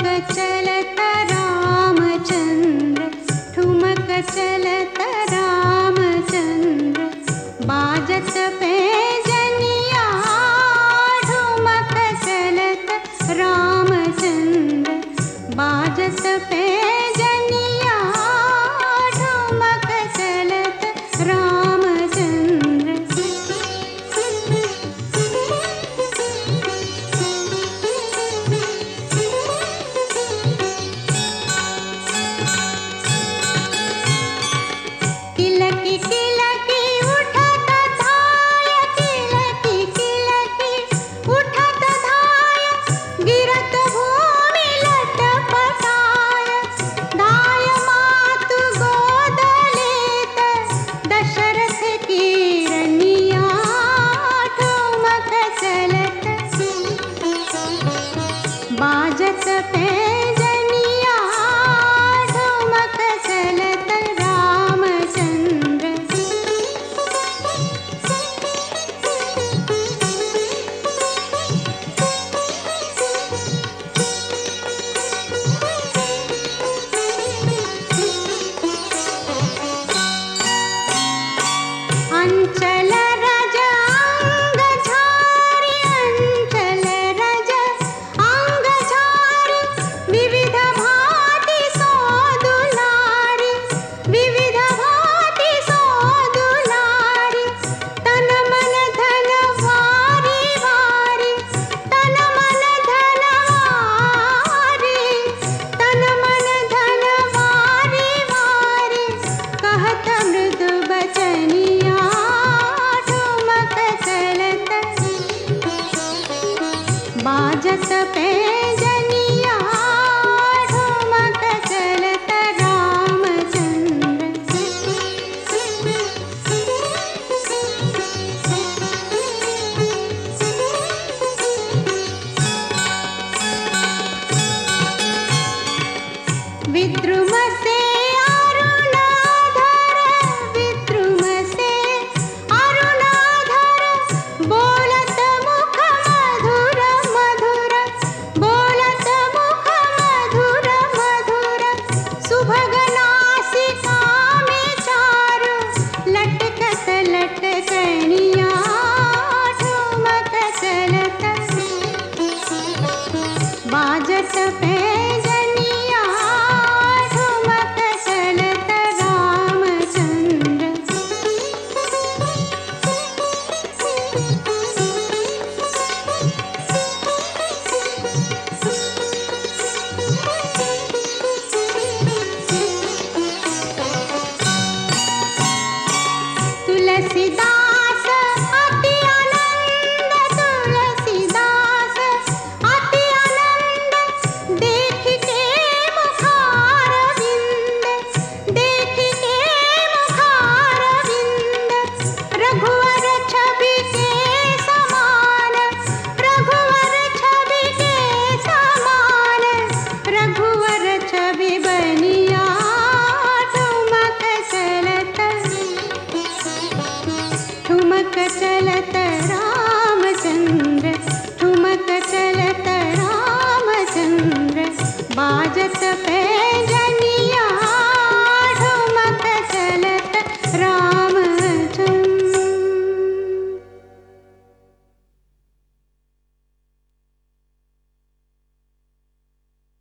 चलत रामचंद्र, ठुमक चलत रामचंद्र, बाजत पैजनिया ठुमक चलत रामचंद्र, बाजत पैजनिया ठुमक चलत रामचंद्र। किलकी किलकी उठत धाय, किलकी किलकी उठत धाय, गिरत भूमि लटपटाय, दाय मातु गोद लेत दशरथ की रनिया ठुमक चलत, बाजत पैजनिया ठुमक चलत रामचंद्र। अंचल रज अंग झारी, अंचल रज अंग झारी, विविध भांति सो दुलारी, विविध भांति सो दुलारी, तन मन धन वारी वारी, तन मन धन वारी, तन मन धन वारी वारी, कहत मृदु बचनिया ठुमक चलत, बाजत पैजनिया ठुमक चलत रामचंद्र। विद्रुम से अरुणाधर, विद्रुम से अरुणाधर, बोलत मुख मधुर मधुर, बोलत मुख मधुर मधुर, सुभग नासिका में चारु, लटकत लटकनिया ठुमक चलत, बाजत पैजनिया ठुमक चलत रामचंद्र। तुलसीदास अति आनंद, तुलसीदास अति आनंद, देख के मुखार विंद, देख के मुखार विंद, रघुवर छवि के समान, रघुवर छवि के समान, रघुवर छवि बनिया ठुमक चलत, ठुमक चलत रामचंद्र, ठुमक चलत रामचंद्र, बाजत पैजनिया